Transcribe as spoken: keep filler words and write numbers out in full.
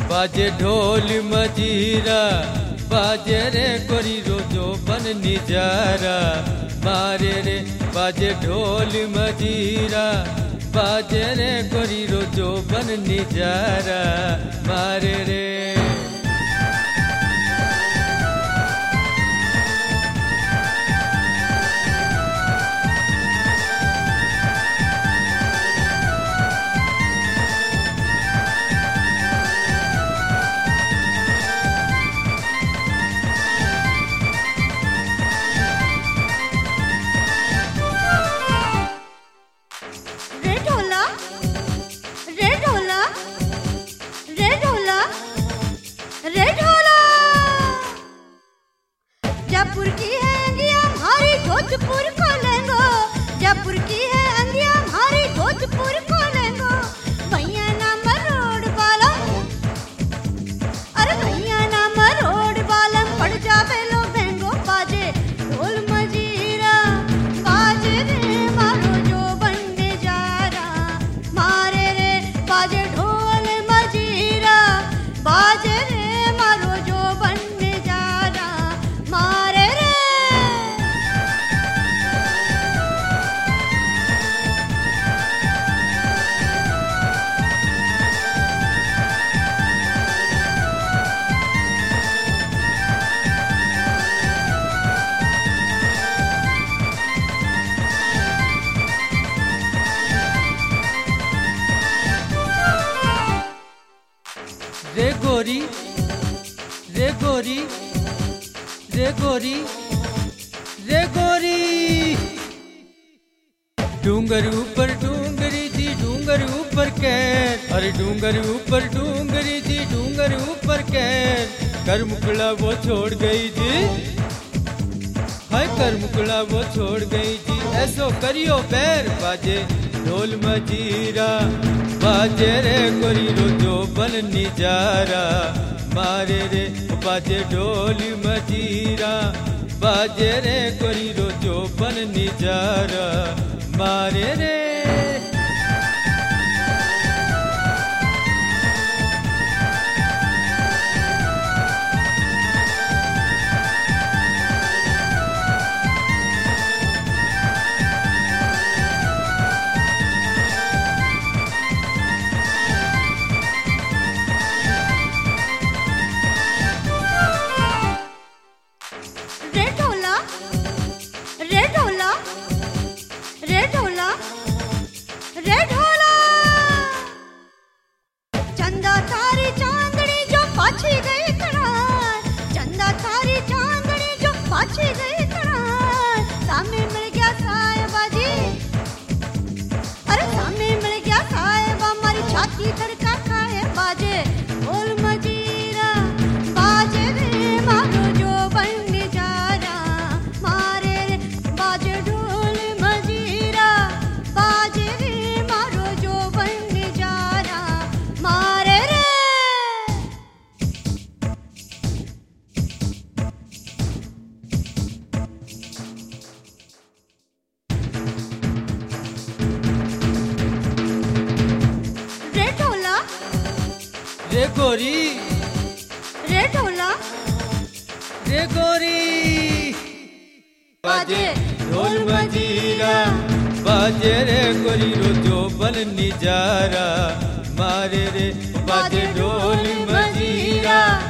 बाजे ढोल मजीरा बाजे रे कोरी रोजो बन निजारा मारे रे बाजे ढोल मजीरा बाजे रे कोरी रोजो बन निजारा मारे रे जयपुर की है अंगिया हमारी जोधपुर को लेंगो जयपुर की है अंगिया हमारी जोधपुर को लेंगो भैया नाम रोड बालम अरे भैया नाम रोड बालम पड़ जावे लो बेंगो बाजे ढोल मजीरा बाजे रे मारो जो बनने जा रहा मारे रे बाजे ढोल मजीरा बाजे रे मारो जो बनने जा रहा मारे रे गोरी रे गोरी रे गोरी रे गोरी डूंगर ऊपर डूंगरी थी डूंगर ऊपर कैर अरे डूंगर ऊपर डूंगरी थी डूंगर ऊपर कैर कर मुकला वो छोड़ गई थी हाय कर मुकला वो छोड़ गई थी ऐसो करियो पैर बाजे ढोल मजीरा बाजे रे कोरी रोजो बन निजारा मारे रे बाजे ढोल मजीरा बाजे रे कोरी रोजो बन निजारा मारे रे चंदा थारी चांदनी जो पाछी गई करार चंदा थारी चांदनी जो पाछी गई करार सामने मिल गया साहेबाजी अरे सामने मिल गया साहेब हमारी छाती धड़का खाए बाजे ढोल मजीरा बाजे रे मारो जो बनने जा रहा मारे रे बाजे ढोल मजीरा बाजे रे मारो जो बनने जा रहा मारे रे रे ढोला रे गोरी रे ढोला रे गोरी बाजे ढोल मजीरा बाजे रे कोरी रोजो बन निजारा मारे रे बाजे ढोल मजीरा